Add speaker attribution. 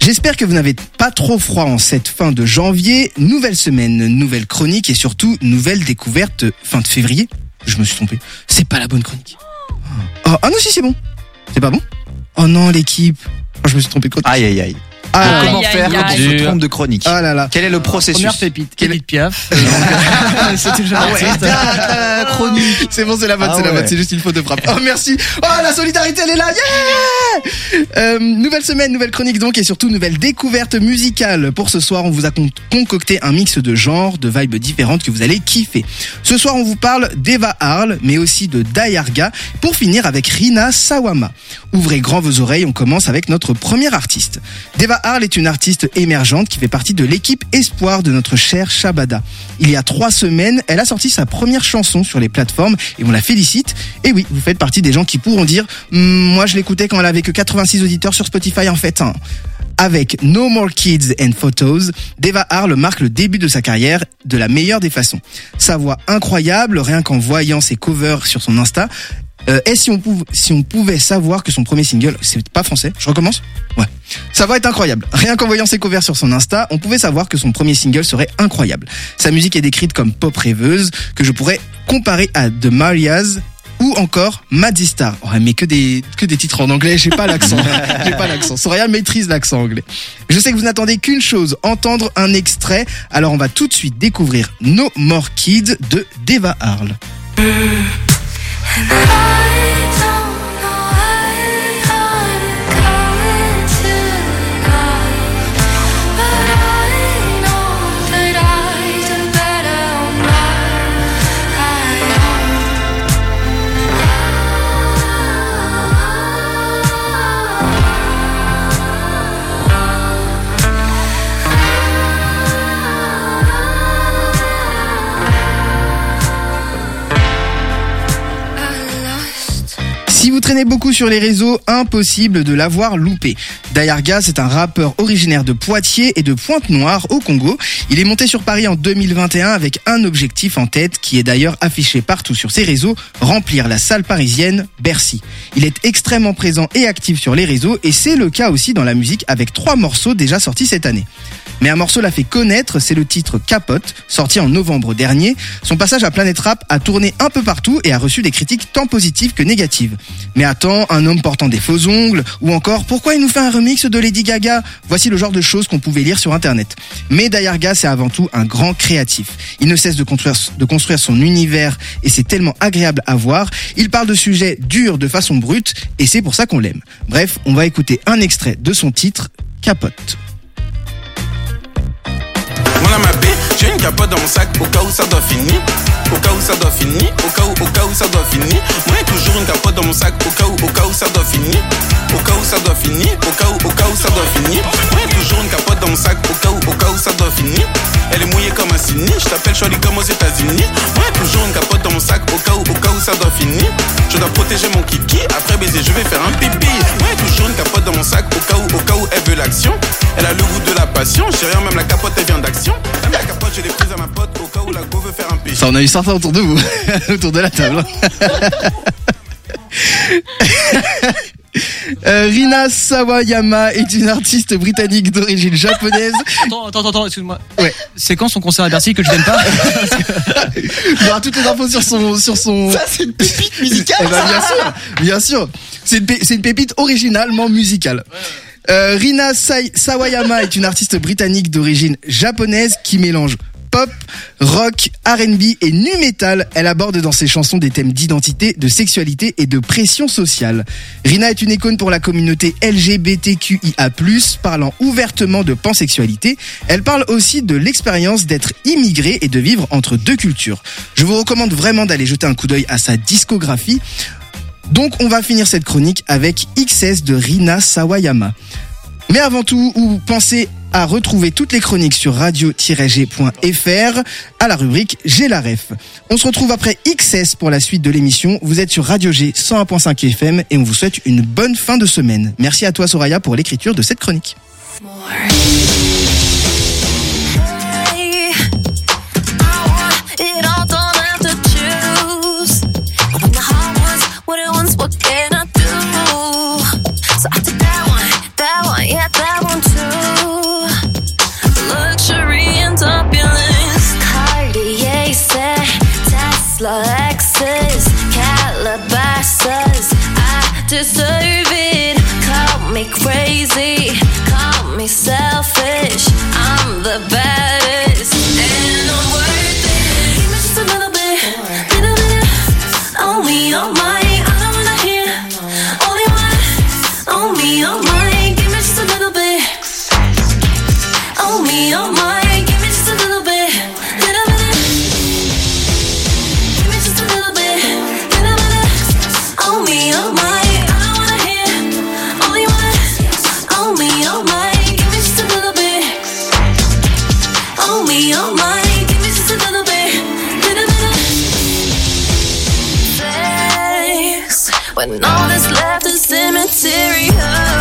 Speaker 1: J'espère que vous n'avez pas trop froid en cette fin de janvier. Nouvelle semaine, nouvelle chronique et surtout nouvelle découverte fin de février. Je me suis trompé. C'est pas la bonne chronique. Oh, ah non, si c'est bon. C'est pas bon? Oh non, l'équipe. Oh, je me suis trompé de chronique.
Speaker 2: Aïe aïe aïe.
Speaker 1: Ah,
Speaker 2: Comment faire quand on se trompe de chronique?
Speaker 1: Ah là là.
Speaker 2: Quel est le processus?
Speaker 3: Première pépite, Edith Piaf.
Speaker 1: C'était déjà la chronique. C'est bon, c'est la bonne, c'est juste une faute de frappe. Oh merci. Oh la solidarité elle est là. Yeah. Nouvelle semaine, nouvelle chronique donc et surtout nouvelle découverte musicale. Pour ce soir, on vous a concocté un mix de genres, de vibes différentes que vous allez kiffer. Ce soir, on vous parle d'Eva Harl, mais aussi de Dayarga, pour finir avec Rina Sawama. Ouvrez grand vos oreilles, on commence avec notre première artiste. Deva Harl est une artiste émergente qui fait partie de l'équipe Espoir de notre chère Shabada. Il y a 3 semaines, elle a sorti sa première chanson sur les plateformes et on la félicite. Et oui, vous faites partie des gens qui pourront dire moi je l'écoutais quand elle avait que 86 auditeurs sur Spotify en fait. Avec No More Kids and Photos, Deva Harl marque le début de sa carrière de la meilleure des façons. Sa voix incroyable, rien qu'en voyant ses covers sur son Insta. Et si on pouvait savoir que son premier single, c'est pas français, je recommence? Ouais. Ça va être incroyable. Rien qu'en voyant ses covers sur son Insta, on pouvait savoir que son premier single serait incroyable. Sa musique est décrite comme pop rêveuse, que je pourrais comparer à The Marias ou encore Maddy Star. Ouais, mais que des titres en anglais, j'ai pas l'accent. Soraya maîtrise l'accent anglais. Je sais que vous n'attendez qu'une chose, entendre un extrait. Alors on va tout de suite découvrir No More Kids de Deva Harl. Si vous traînez beaucoup sur les réseaux, impossible de l'avoir loupé. Dayarga, c'est un rappeur originaire de Poitiers et de Pointe-Noire au Congo. Il est monté sur Paris en 2021 avec un objectif en tête qui est d'ailleurs affiché partout sur ses réseaux, remplir la salle parisienne Bercy. Il est extrêmement présent et actif sur les réseaux et c'est le cas aussi dans la musique avec 3 morceaux déjà sortis cette année. Mais un morceau l'a fait connaître, c'est le titre Capote, sorti en novembre dernier. Son passage à Planète Rap a tourné un peu partout et a reçu des critiques tant positives que négatives. Mais attends, un homme portant des faux ongles, ou encore pourquoi il nous fait un remix de Lady Gaga? Voici le genre de choses qu'on pouvait lire sur internet. Mais Dayarga, c'est avant tout un grand créatif. Il ne cesse de construire son univers et c'est tellement agréable à voir. Il parle de sujets durs de façon brute et c'est pour ça qu'on l'aime. Bref, on va écouter un extrait de son titre, Capote.
Speaker 4: Voilà ma baie, j'ai une capote dans mon sac au cas où ça doit finir. Au cas où ça doit finir, au cas où ça doit finir. Moi j'ai toujours une capote dans mon sac au cas où ça doit finir. Au cas où ça doit finir, au cas où ça doit finir. Moi j'ai toujours une capote dans mon sac au cas où ça doit finir. Elle est mouillée comme un cygne, je t'appelle Charlie comme aux États-Unis. Moi j'ai toujours une capote dans mon sac au cas où ça doit finir. Je dois protéger mon kiki, après baiser je vais faire un pipi. Moi j'ai toujours une capote dans mon sac au cas où elle veut l'action. Elle a le goût de la passion, j'ai rien, même la capote elle vient d'action. Même la capote je l'ai prise à ma pote au cas où la go veut faire un pipi.
Speaker 1: Ça on a eu certains autour de vous, autour de la table. Rina Sawayama est une artiste britannique d'origine japonaise.
Speaker 3: Attends, excuse-moi.
Speaker 1: Ouais.
Speaker 3: C'est quand son concert à Bercy que je vienne pas?
Speaker 1: Il y aura toutes les infos sur son.
Speaker 2: Ça, c'est une pépite musicale.
Speaker 1: Eh ben, bien sûr. C'est une pépite originalement musicale. Rina Sawayama est une artiste britannique d'origine japonaise qui mélange pop, rock, R&B et nu metal. Elle aborde dans ses chansons des thèmes d'identité, de sexualité et de pression sociale. Rina est une icône pour la communauté LGBTQIA+, parlant ouvertement de pansexualité. Elle parle aussi de l'expérience d'être immigrée et de vivre entre 2 cultures. Je vous recommande vraiment d'aller jeter un coup d'œil à sa discographie. Donc on va finir cette chronique avec XS de Rina Sawayama. Mais avant tout, vous pensez à retrouver toutes les chroniques sur radio-g.fr à la rubrique J'ai la ref. On se retrouve après XS pour la suite de l'émission. Vous êtes sur Radio G 101.5 FM et on vous souhaite une bonne fin de semaine. Merci à toi Soraya pour l'écriture de cette chronique.
Speaker 5: What can I do? So I took that one, yeah, that one too. Lexus, Calabasas, I deserve it. Call me crazy, call me selfish. I'm the baddest, and I'm worth it. Give me just a little bit, on me, on mine. I don't wanna hear only one, on me, on mine. Give me just a little bit, on me, on mine. Give me just a little bit. When all that's left is cemetery.